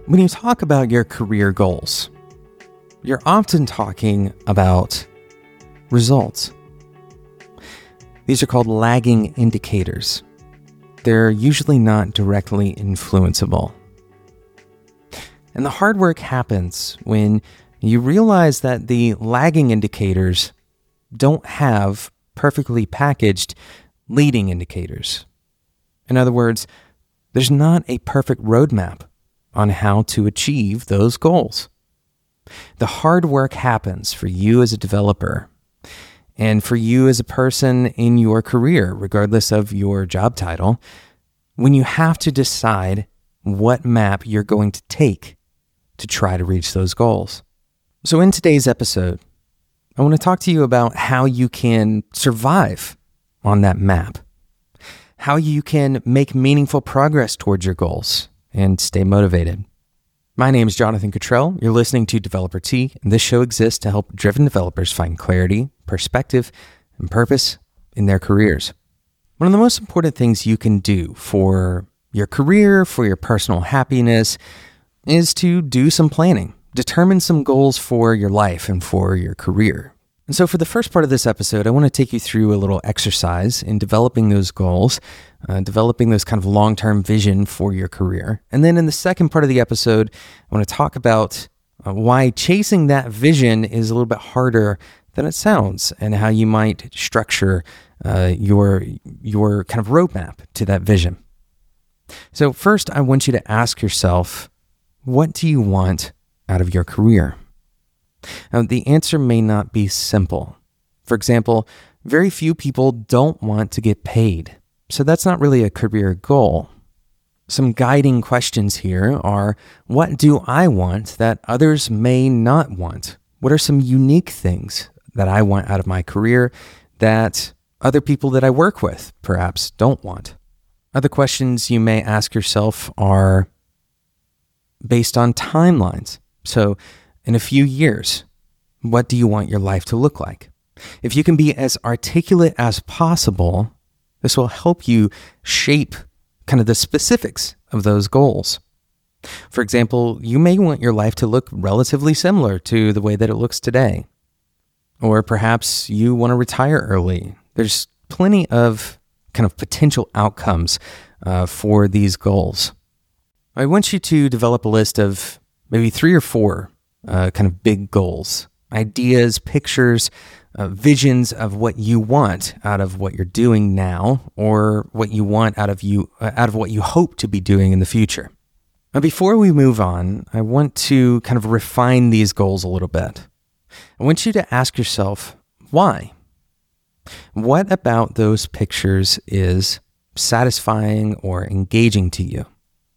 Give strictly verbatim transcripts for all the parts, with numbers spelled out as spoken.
When you talk about your career goals, you're often talking about results. These are called lagging indicators. They're usually not directly influenceable. And the hard work happens when you realize that the lagging indicators don't have perfectly packaged leading indicators. In other words, there's not a perfect roadmap on how to achieve those goals. The hard work happens for you as a developer and for you as a person in your career, regardless of your job title, when you have to decide what map you're going to take to try to reach those goals. So in today's episode, I want to talk to you about how you can survive on that map, how you can make meaningful progress towards your goals and stay motivated. My name is Jonathan Cottrell. You're listening to Developer Tea, and this show exists to help driven developers find clarity, perspective, and purpose in their careers. One of the most important things you can do for your career, for your personal happiness, is to do some planning. Determine some goals for your life and for your career. And so for the first part of this episode, I want to take you through a little exercise in developing those goals, uh, developing those kind of long-term vision for your career. And then in the second part of the episode, I want to talk about uh, why chasing that vision is a little bit harder than it sounds and how you might structure uh, your, your kind of roadmap to that vision. So first, I want you to ask yourself, what do you want out of your career? Now, the answer may not be simple. For example, very few people don't want to get paid, so that's not really a career goal. Some guiding questions here are, what do I want that others may not want? What are some unique things that I want out of my career that other people that I work with perhaps don't want? Other questions you may ask yourself are based on timelines. So, in a few years, what do you want your life to look like? If you can be as articulate as possible, this will help you shape kind of the specifics of those goals. For example, you may want your life to look relatively similar to the way that it looks today. Or perhaps you want to retire early. There's plenty of kind of potential outcomes uh, for these goals. I want you to develop a list of maybe three or four uh, kind of big goals, ideas, pictures, uh, visions of what you want out of what you're doing now, or what you want out of you uh, out of what you hope to be doing in the future. Now, before we move on, I want to kind of refine these goals a little bit. I want you to ask yourself, why? What about those pictures is satisfying or engaging to you?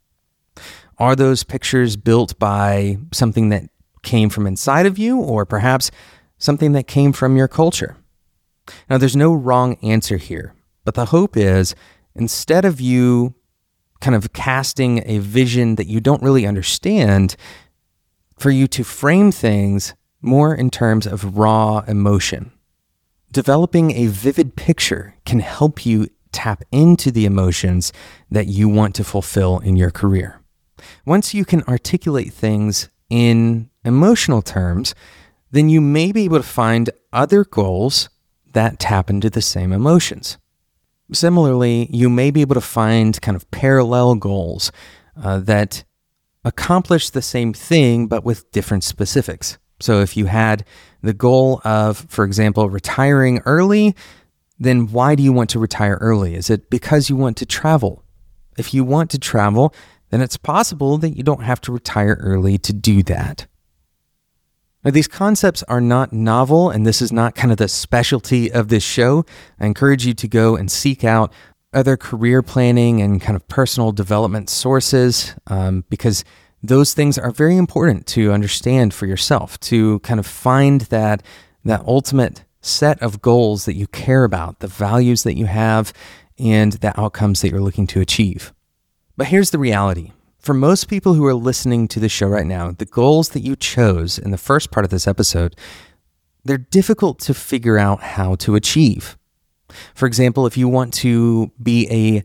Are those pictures built by something that came from inside of you, or perhaps something that came from your culture? Now, there's no wrong answer here, but the hope is instead of you kind of casting a vision that you don't really understand, for you to frame things more in terms of raw emotion. Developing a vivid picture can help you tap into the emotions that you want to fulfill in your career. Once you can articulate things in emotional terms, then you may be able to find other goals that tap into the same emotions. Similarly, you may be able to find kind of parallel goals uh, that accomplish the same thing, but with different specifics. So if you had the goal of, for example, retiring early, then why do you want to retire early? Is it because you want to travel? If you want to travel, then it's possible that you don't have to retire early to do that. Now, these concepts are not novel, and this is not kind of the specialty of this show. I encourage you to go and seek out other career planning and kind of personal development sources, um, because those things are very important to understand for yourself, to kind of find that, that ultimate set of goals that you care about, the values that you have, and the outcomes that you're looking to achieve. But here's the reality. For most people who are listening to the show right now, the goals that you chose in the first part of this episode, they're difficult to figure out how to achieve. For example, if you want to be a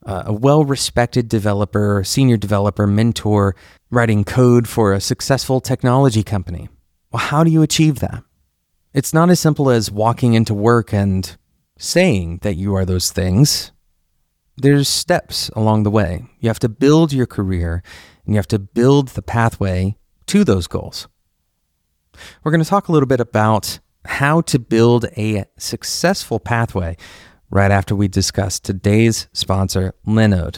uh, a well-respected developer, senior developer, mentor, writing code for a successful technology company. Well, how do you achieve that? It's not as simple as walking into work and saying that you are those things. There's steps along the way. You have to build your career, and you have to build the pathway to those goals. We're going to talk a little bit about how to build a successful pathway right after we discuss today's sponsor, Linode.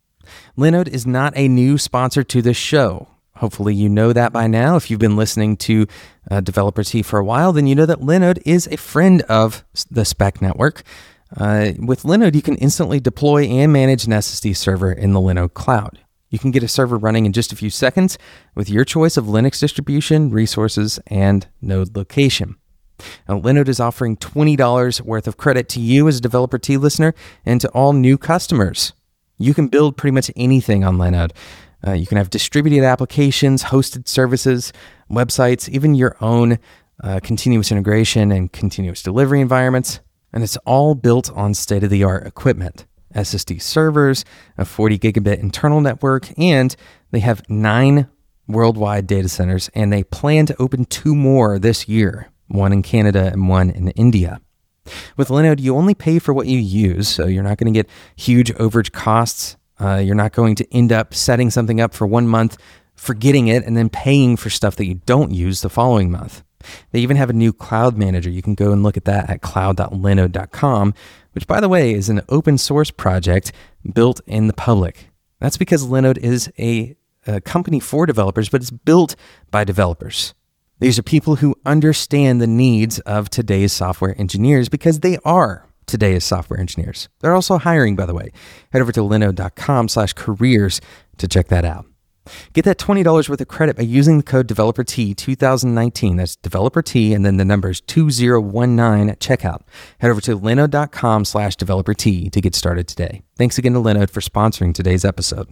Linode is not a new sponsor to the show. Hopefully you know that by now. If you've been listening to uh, Developer Tea for a while, then you know that Linode is a friend of the Spec Network. Uh, with Linode, you can instantly deploy and manage an S S D server in the Linode cloud. You can get a server running in just a few seconds with your choice of Linux distribution, resources, and node location. Now, Linode is offering twenty dollars worth of credit to you as a Developer Tea listener and to all new customers. You can build pretty much anything on Linode. Uh, you can have distributed applications, hosted services, websites, even your own uh, continuous integration and continuous delivery environments. And it's all built on state-of-the-art equipment. S S D servers, a forty gigabit internal network, and they have nine worldwide data centers, and they plan to open two more this year, one in Canada and one in India. With Linode, you only pay for what you use, so you're not going to get huge overage costs. Uh, you're not going to end up setting something up for one month, forgetting it, and then paying for stuff that you don't use the following month. They even have a new cloud manager. You can go and look at that at cloud dot linode dot com, which, by the way, is an open source project built in the public. That's because Linode is a, a company for developers, but it's built by developers. These are people who understand the needs of today's software engineers because they are today's software engineers. They're also hiring, by the way. Head over to linode dot com slash careers to check that out. Get that twenty dollars worth of credit by using the code Developer Tea twenty nineteen. That's Developer Tea, and then the number is two zero one nine at checkout. Head over to linode dot com slash Developer Tea to get started today. Thanks again to Linode for sponsoring today's episode.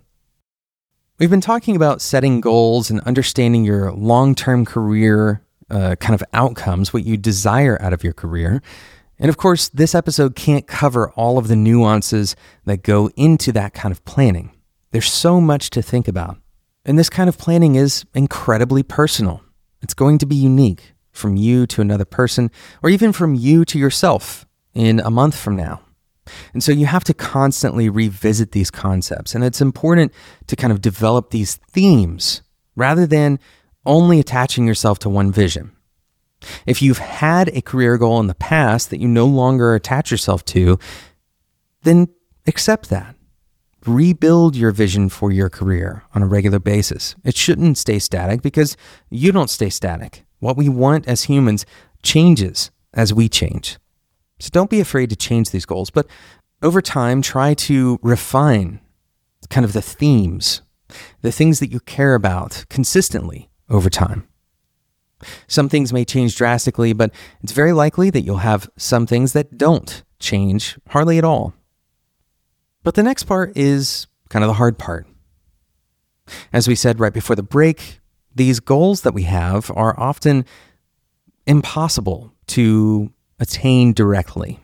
We've been talking about setting goals and understanding your long-term career uh, kind of outcomes, what you desire out of your career. And of course, this episode can't cover all of the nuances that go into that kind of planning. There's so much to think about. And this kind of planning is incredibly personal. It's going to be unique from you to another person, or even from you to yourself in a month from now. And so you have to constantly revisit these concepts. And it's important to kind of develop these themes rather than only attaching yourself to one vision. If you've had a career goal in the past that you no longer attach yourself to, then accept that. Rebuild your vision for your career on a regular basis. It shouldn't stay static because you don't stay static. What we want as humans changes as we change. So don't be afraid to change these goals, but over time, try to refine kind of the themes, the things that you care about consistently over time. Some things may change drastically, but it's very likely that you'll have some things that don't change hardly at all. But the next part is kind of the hard part. As we said right before the break, these goals that we have are often impossible to attain directly.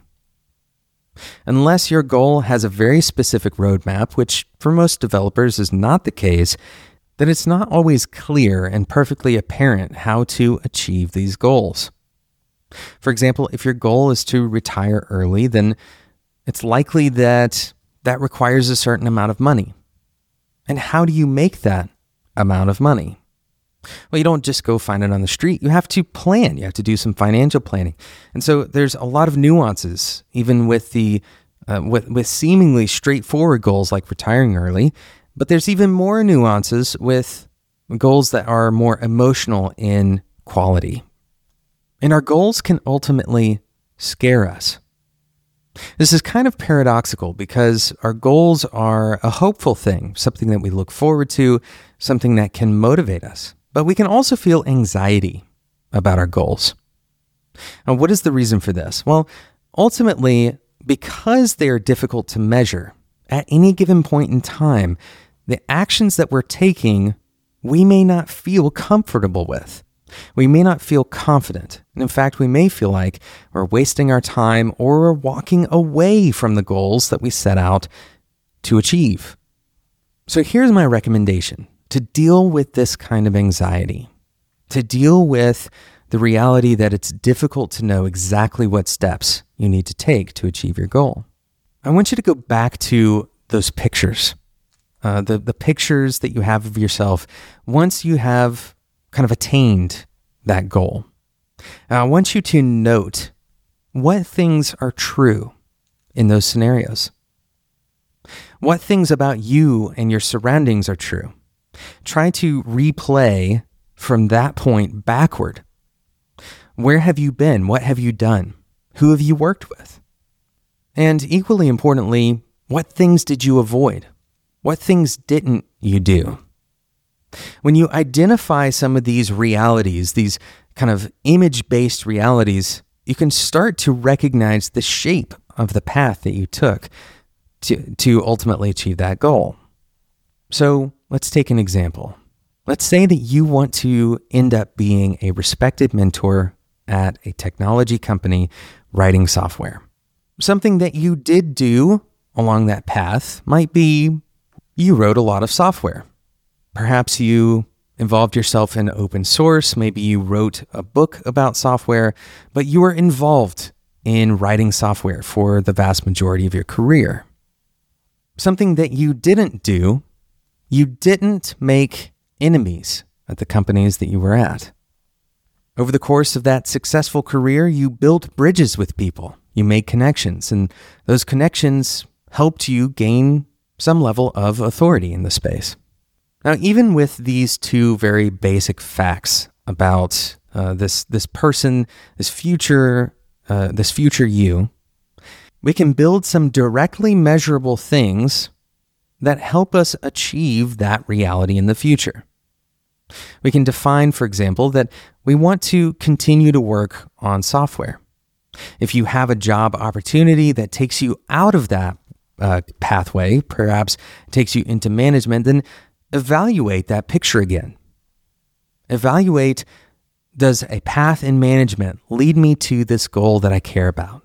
Unless your goal has a very specific roadmap, which for most developers is not the case, then it's not always clear and perfectly apparent how to achieve these goals. For example, if your goal is to retire early, then it's likely that that requires a certain amount of money. And how do you make that amount of money? Well, you don't just go find it on the street. You have to plan. You have to do some financial planning. And so there's a lot of nuances, even with the uh, with, with seemingly straightforward goals like retiring early. But there's even more nuances with goals that are more emotional in quality. And our goals can ultimately scare us. This is kind of paradoxical because our goals are a hopeful thing, something that we look forward to, something that can motivate us. But we can also feel anxiety about our goals. Now, what is the reason for this? Well, ultimately, because they are difficult to measure, at any given point in time, the actions that we're taking, we may not feel comfortable with. We may not feel confident. And in fact, we may feel like we're wasting our time or we're walking away from the goals that we set out to achieve. So here's my recommendation to deal with this kind of anxiety, to deal with the reality that it's difficult to know exactly what steps you need to take to achieve your goal. I want you to go back to those pictures, uh, the, the pictures that you have of yourself once you have kind of attained that goal. And I want you to note what things are true in those scenarios. What things about you and your surroundings are true. Try to replay from that point backward. Where have you been? What have you done? Who have you worked with? And equally importantly, what things did you avoid? What things didn't you do? When you identify some of these realities, these kind of image-based realities, you can start to recognize the shape of the path that you took to, to ultimately achieve that goal. So let's take an example. Let's say that you want to end up being a respected mentor at a technology company writing software. Something that you did do along that path might be you wrote a lot of software. Perhaps you involved yourself in open source. Maybe you wrote a book about software, but you were involved in writing software for the vast majority of your career. Something that you didn't do, you didn't make enemies at the companies that you were at. Over the course of that successful career, you built bridges with people. You made connections, and those connections helped you gain some level of authority in the space. Now, even with these two very basic facts about uh, this this person, this future, uh, this future you, we can build some directly measurable things that help us achieve that reality in the future. We can define, for example, that we want to continue to work on software. If you have a job opportunity that takes you out of that uh, pathway, perhaps takes you into management, then evaluate that picture again. Evaluate, does a path in management lead me to this goal that I care about?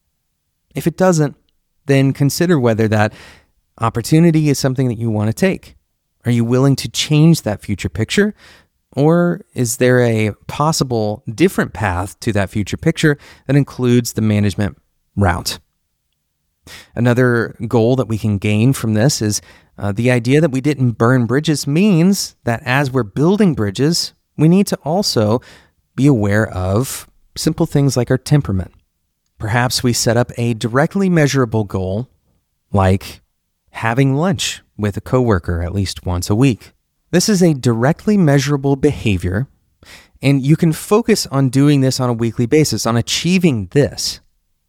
If it doesn't, then consider whether that opportunity is something that you want to take. Are you willing to change that future picture? Or is there a possible different path to that future picture that includes the management route? Another goal that we can gain from this is uh, the idea that we didn't burn bridges means that as we're building bridges, we need to also be aware of simple things like our temperament. Perhaps we set up a directly measurable goal, like having lunch with a coworker at least once a week. This is a directly measurable behavior, and you can focus on doing this on a weekly basis, on achieving this.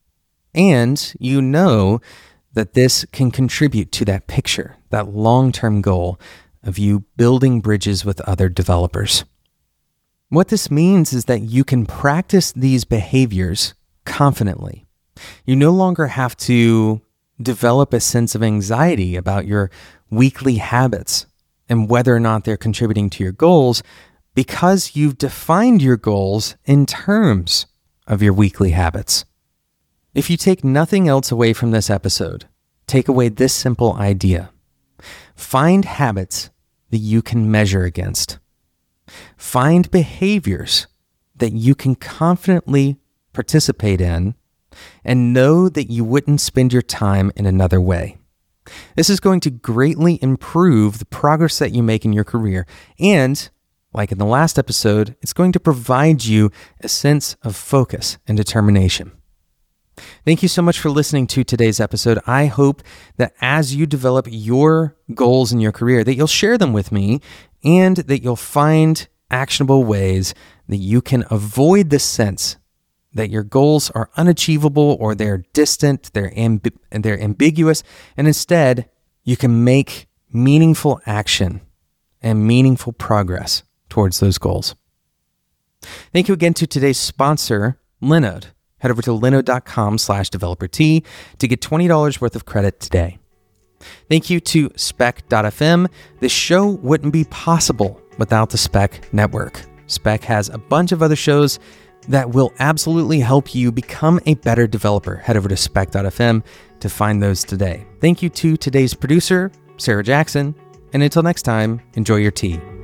And you know that this can contribute to that picture, that long-term goal of you building bridges with other developers. What this means is that you can practice these behaviors confidently. You no longer have to develop a sense of anxiety about your weekly habits and whether or not they're contributing to your goals, because you've defined your goals in terms of your weekly habits. If you take nothing else away from this episode, take away this simple idea. Find habits that you can measure against. Find behaviors that you can confidently participate in, and know that you wouldn't spend your time in another way. This is going to greatly improve the progress that you make in your career. And, like in the last episode, it's going to provide you a sense of focus and determination. Thank you so much for listening to today's episode. I hope that as you develop your goals in your career, that you'll share them with me and that you'll find actionable ways that you can avoid the sense that your goals are unachievable or they're distant, they're amb- they're ambiguous, and instead you can make meaningful action and meaningful progress towards those goals. Thank you again to today's sponsor, Linode. Head over to linode.com slash developer-t to get twenty dollars worth of credit today. Thank you to Spec dot f m. This show wouldn't be possible without the Spec Network. Spec has a bunch of other shows that will absolutely help you become a better developer. Head over to spec dot f m to find those today. Thank you to today's producer, Sarah Jackson, and until next time, enjoy your tea.